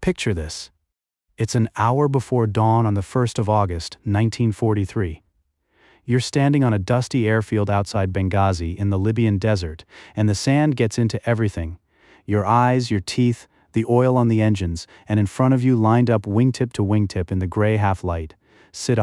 Picture this. It's an hour before dawn on the 1st of August, 1943. You're standing on a dusty airfield outside Benghazi in the Libyan desert, and the sand gets into everything. Your eyes, your teeth, the oil on the engines, and in front of you, lined up wingtip to wingtip in the gray half-light, sit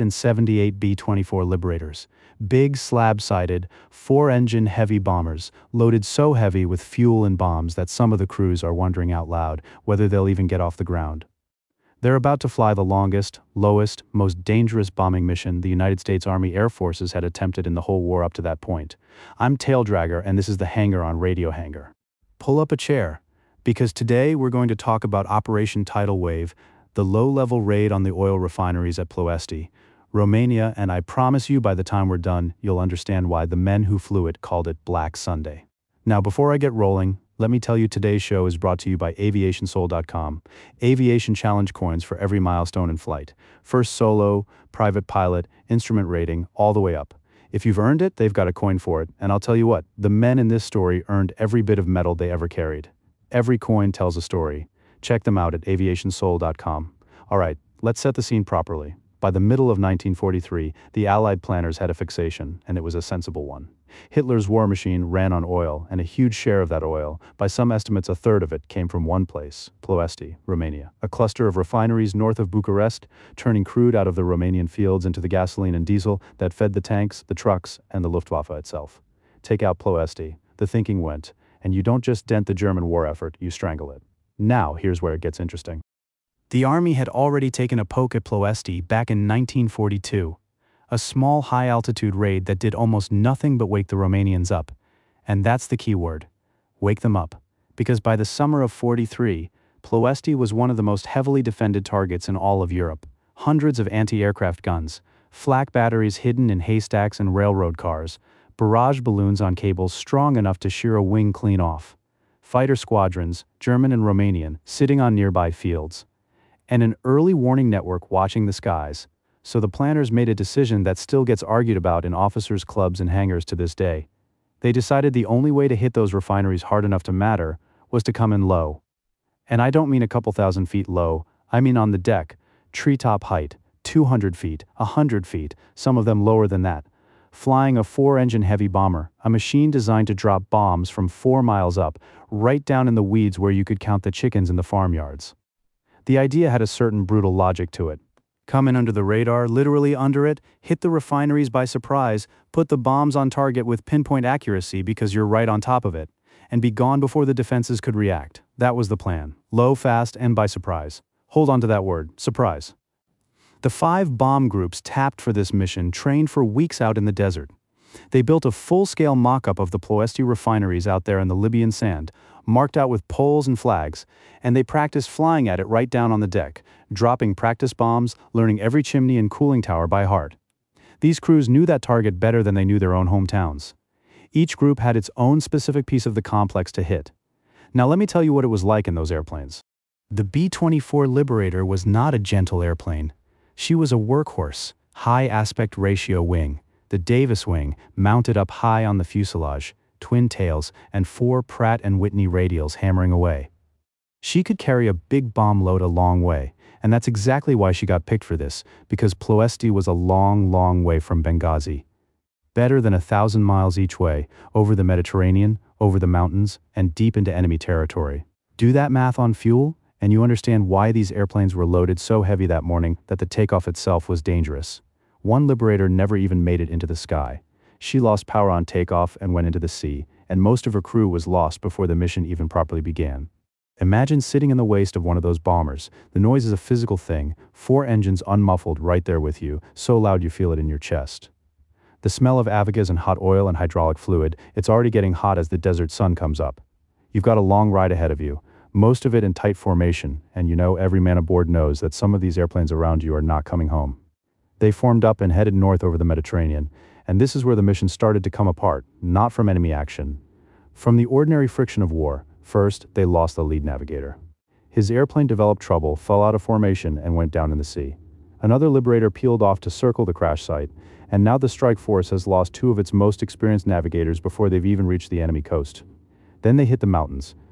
178 B-24 Liberators, big slab-sided, four-engine heavy bombers, loaded so heavy with fuel and bombs that some of the crews are wondering out loud whether they'll even get off the ground. They're about to fly the longest, lowest, most dangerous bombing mission the United States Army Air Forces had attempted in the whole war up to that point. I'm Taildragger, and this is the hangar on Radio Hangar. Pull up a chair, because today we're going to talk about Operation Tidal Wave, the low-level raid on the oil refineries at Ploiești, Romania, and I promise you by the time we're done, you'll understand why the men who flew it called it Black Sunday. Now, before I get rolling, let me tell you today's show is brought to you by AviationSoul.com. Aviation challenge coins for every milestone in flight. First solo, private pilot, instrument rating, all the way up. If you've earned it, they've got a coin for it, and I'll tell you what, the men in this story earned every bit of metal they ever carried. Every coin tells a story. Check them out at AviationSoul.com. All right, let's set the scene properly. By the middle of 1943, the Allied planners had a fixation, and it was a sensible one. Hitler's war machine ran on oil, and a huge share of that oil, by some estimates a third of it, came from one place, Ploiești, Romania, a cluster of refineries north of Bucharest, turning crude out of the Romanian fields into the gasoline and diesel that fed the tanks, the trucks, and the Luftwaffe itself. Take out Ploiești, the thinking went, and you don't just dent the German war effort, you strangle it. Now, here's where it gets interesting. The Army had already taken a poke at Ploiești back in 1942, a small high-altitude raid that did almost nothing but wake the Romanians up. And that's the key word, wake them up, because by the summer of '43, Ploiești was one of the most heavily defended targets in all of Europe. Hundreds of anti-aircraft guns, flak batteries hidden in haystacks and railroad cars, barrage balloons on cables strong enough to shear a wing clean off, fighter squadrons, German and Romanian, sitting on nearby fields, and an early warning network watching the skies. So the planners made a decision that still gets argued about in officers' clubs and hangars to this day. They decided the only way to hit those refineries hard enough to matter was to come in low. And I don't mean a couple thousand feet low, I mean on the deck, treetop height, 200 feet, 100 feet, some of them lower than that, flying a four-engine heavy bomber, a machine designed to drop bombs from 4 miles up, right down in the weeds where you could count the chickens in the farmyards. The idea had a certain brutal logic to it. Come in under the radar, literally under it, hit the refineries by surprise, put the bombs on target with pinpoint accuracy because you're right on top of it, and be gone before the defenses could react. That was the plan. Low, fast, and by surprise. Hold on to that word, surprise. The 5 bomb groups tapped for this mission trained for weeks out in the desert. They built a full-scale mock-up of the Ploiești refineries out there in the Libyan sand, marked out with poles and flags, and they practiced flying at it right down on the deck, dropping practice bombs, learning every chimney and cooling tower by heart. These crews knew that target better than they knew their own hometowns. Each group had its own specific piece of the complex to hit. Now let me tell you what it was like in those airplanes. The B-24 Liberator was not a gentle airplane. She was a workhorse, high aspect ratio wing, the Davis wing, mounted up high on the fuselage, twin tails, and 4 Pratt & Whitney radials hammering away. She could carry a big bomb load a long way, and that's exactly why she got picked for this, because Ploiești was a long, long way from Benghazi. Better than 1,000 miles each way, over the Mediterranean, over the mountains, and deep into enemy territory. Do that math on fuel, and you understand why these airplanes were loaded so heavy that morning that the takeoff itself was dangerous. One Liberator never even made it into the sky. She lost power on takeoff and went into the sea, and most of her crew was lost before the mission even properly began. Imagine sitting in the waist of one of those bombers. The noise is a physical thing, 4 engines unmuffled right there with you, so loud you feel it in your chest. The smell of Avogas and hot oil and hydraulic fluid, it's already getting hot as the desert sun comes up. You've got a long ride ahead of you, most of it in tight formation, and you know every man aboard knows that some of these airplanes around you are not coming home. They formed up and headed north over the Mediterranean, and this is where the mission started to come apart, not from enemy action. From the ordinary friction of war, first, they lost the lead navigator. His airplane developed trouble, fell out of formation, and went down in the sea. Another Liberator peeled off to circle the crash site, and now the strike force has lost 2 of its most experienced navigators before they've even reached the enemy coast. Then they hit the mountains.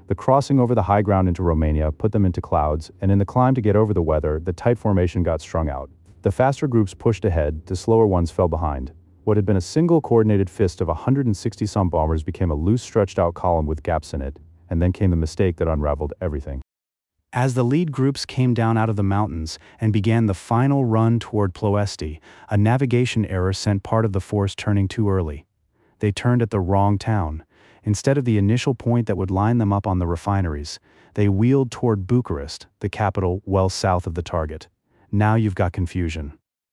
The crossing over the high ground into Romania put them into clouds, and in the climb to get over the weather, the tight formation got strung out. The faster groups pushed ahead, the slower ones fell behind. What had been a single coordinated fist of 160-some bombers became a loose stretched-out column with gaps in it, and then came the mistake that unraveled everything. As the lead groups came down out of the mountains and began the final run toward Ploesti, a navigation error sent part of the force turning too early. They turned at the wrong town. Instead of the initial point that would line them up on the refineries, they wheeled toward Bucharest, the capital well south of the target. Now you've got confusion.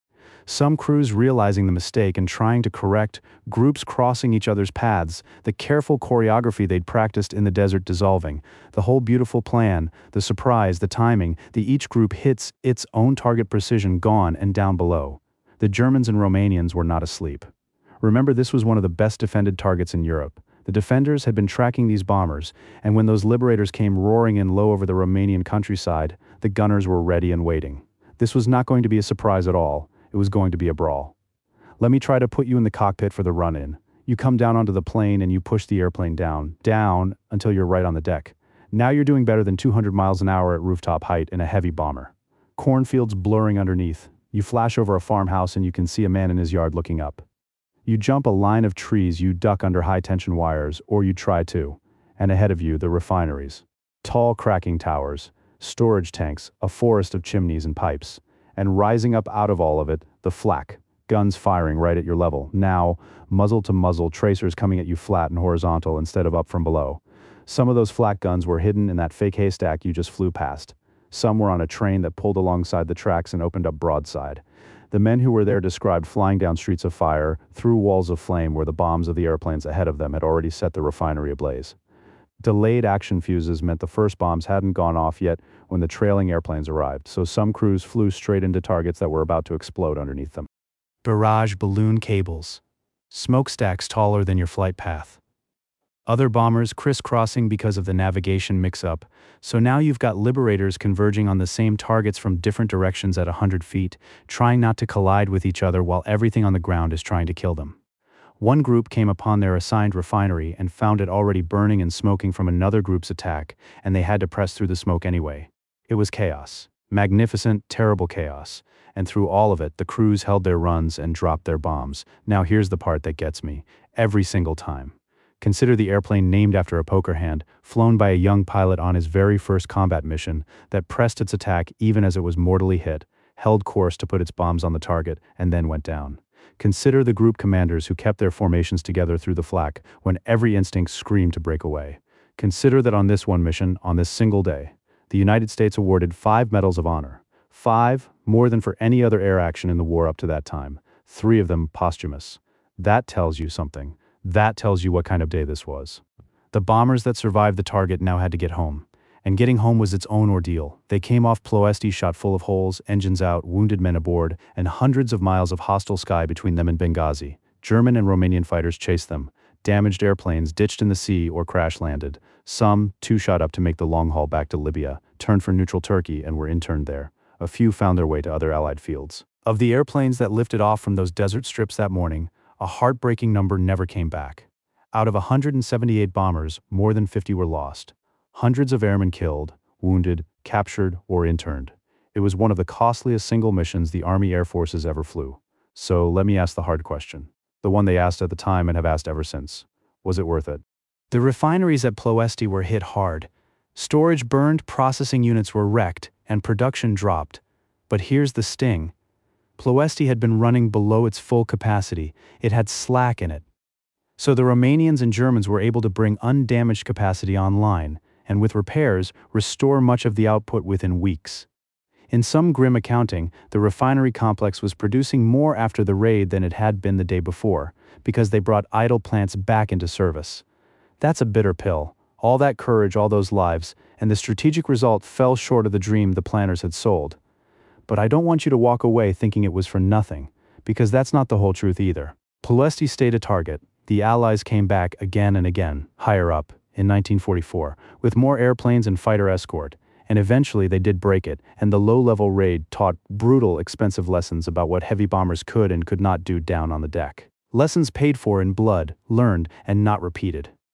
Some crews realizing the mistake and trying to correct, groups crossing each other's paths, the careful choreography they'd practiced in the desert dissolving, the whole beautiful plan, the surprise, the timing, each group hits its own target precision gone and down below. The Germans and Romanians were not asleep. Remember, this was one of the best defended targets in Europe. The defenders had been tracking these bombers, and when those liberators came roaring in low over the Romanian countryside, the gunners were ready and waiting. This was not going to be a surprise at all. It was going to be a brawl. Let me try to put you in the cockpit for the run-in. You come down onto the plane and you push the airplane down, until you're right on the deck. Now you're doing better than 200 miles an hour at rooftop height in a heavy bomber. Cornfields blurring underneath. You flash over a farmhouse and you can see a man in his yard looking up. You jump a line of trees, you duck under high-tension wires, or you try to. And ahead of you, the refineries. Tall cracking towers, storage tanks, a forest of chimneys and pipes. And rising up out of all of it, the flak, guns firing right at your level. Now, muzzle to muzzle, tracers coming at you flat and horizontal instead of up from below. Some of those flak guns were hidden in that fake haystack you just flew past. Some were on a train that pulled alongside the tracks and opened up broadside. The men who were there described flying down streets of fire, through walls of flame where the bombs of the airplanes ahead of them had already set the refinery ablaze. Delayed action fuses meant the first bombs hadn't gone off yet when the trailing airplanes arrived, so some crews flew straight into targets that were about to explode underneath them. Barrage balloon cables. Smokestacks taller than your flight path. Other bombers crisscrossing because of the navigation mix-up, so now you've got liberators converging on the same targets from different directions at 100 feet, trying not to collide with each other while everything on the ground is trying to kill them. One group came upon their assigned refinery and found it already burning and smoking from another group's attack, and they had to press through the smoke anyway. It was chaos. Magnificent, terrible chaos. And through all of it, the crews held their runs and dropped their bombs. Now here's the part that gets me. Every single time. Consider the airplane named after a poker hand, flown by a young pilot on his very first combat mission, that pressed its attack even as it was mortally hit, held course to put its bombs on the target, and then went down. Consider the group commanders who kept their formations together through the flak when every instinct screamed to break away. Consider that on this one mission, on this single day, the United States awarded 5 Medals of Honor. 5, more than for any other air action in the war up to that time. 3 of them posthumous. That tells you something. That tells you what kind of day this was. The bombers that survived the target now had to get home. And getting home was its own ordeal. They came off Ploesti shot full of holes, engines out, wounded men aboard, and hundreds of miles of hostile sky between them and Benghazi. German and Romanian fighters chased them. Damaged airplanes ditched in the sea or crash-landed. Some, too, shot up to make the long haul back to Libya, turned for neutral Turkey and were interned there. A few found their way to other Allied fields. Of the airplanes that lifted off from those desert strips that morning, a heartbreaking number never came back. Out of 178 bombers, more than 50 were lost. Hundreds of airmen killed, wounded, captured, or interned. It was one of the costliest single missions the Army Air Forces ever flew. So let me ask the hard question. The one they asked at the time and have asked ever since. Was it worth it? The refineries at Ploesti were hit hard. Storage burned, processing units were wrecked, and production dropped. But here's the sting. Ploesti had been running below its full capacity. It had slack in it. So the Romanians and Germans were able to bring undamaged capacity online, and with repairs, restore much of the output within weeks. In some grim accounting, the refinery complex was producing more after the raid than it had been the day before, because they brought idle plants back into service. That's a bitter pill. All that courage, all those lives, and the strategic result fell short of the dream the planners had sold. But I don't want you to walk away thinking it was for nothing, because that's not the whole truth either. Ploesti stayed a target. The Allies came back again and again, higher up, in 1944, with more airplanes and fighter escort, and eventually they did break it, and the low-level raid taught brutal, expensive lessons about what heavy bombers could and could not do down on the deck. Lessons paid for in blood, learned, and not repeated.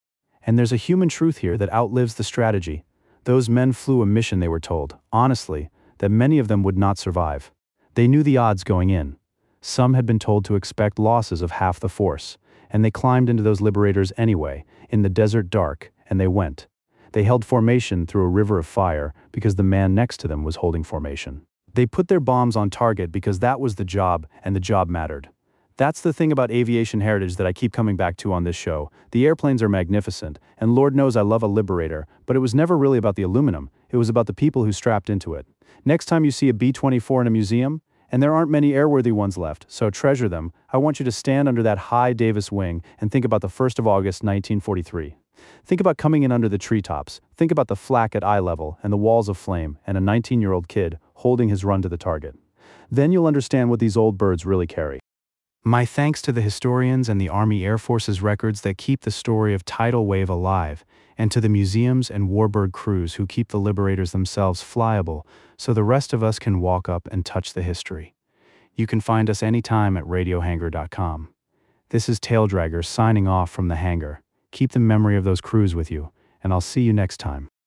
And there's a human truth here that outlives the strategy. Those men flew a mission they were told, honestly, that many of them would not survive. They knew the odds going in. Some had been told to expect losses of half the force, and they climbed into those liberators anyway, in the desert dark, and they went. They held formation through a river of fire because the man next to them was holding formation. They put their bombs on target because that was the job, and the job mattered. That's the thing about aviation heritage that I keep coming back to on this show. The airplanes are magnificent, and Lord knows I love a Liberator, but it was never really about the aluminum, it was about the people who strapped into it. Next time you see a B-24 in a museum, and there aren't many airworthy ones left, so treasure them, I want you to stand under that high Davis wing and think about the 1st of August 1943. Think about coming in under the treetops, think about the flak at eye level and the walls of flame and a 19-year-old kid holding his run to the target. Then you'll understand what these old birds really carry. My thanks to the historians and the Army Air Force's records that keep the story of Tidal Wave alive, and to the museums and warbird crews who keep the Liberators themselves flyable so the rest of us can walk up and touch the history. You can find us anytime at radiohangar.com. This is Taildragger signing off from the hangar. Keep the memory of those crews with you, and I'll see you next time.